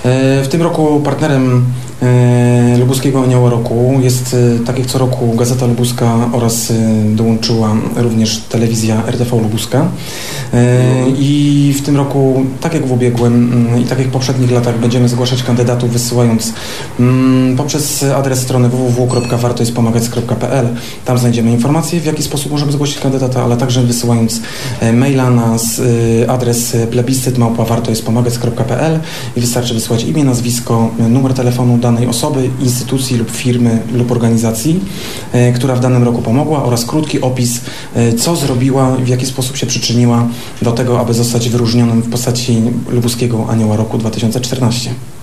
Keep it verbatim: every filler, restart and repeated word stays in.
W tym roku partnerem Lubuskiego Anioła Roku jest, tak jak co roku, Gazeta Lubuska oraz dołączyła również telewizja R T V Lubuska. I w tym roku, tak jak w ubiegłym i tak jak w poprzednich latach, będziemy zgłaszać kandydatów wysyłając poprzez adres strony w w w kropka warto jest pomagać kropka p l. Tam znajdziemy informacje, w jaki sposób możemy zgłosić kandydata, ale także wysyłając maila na adres plebiscyt małpa warto jest pomagać kropka p l i wystarczy wysłać imię, nazwisko, numer telefonu danej osoby, instytucji lub firmy lub organizacji, która w danym roku pomogła, oraz krótki opis, co zrobiła, w jaki sposób się przyczyniła do tego, aby zostać wyróżnionym w postaci Lubuskiego Anioła Roku dwa tysiące czternaście.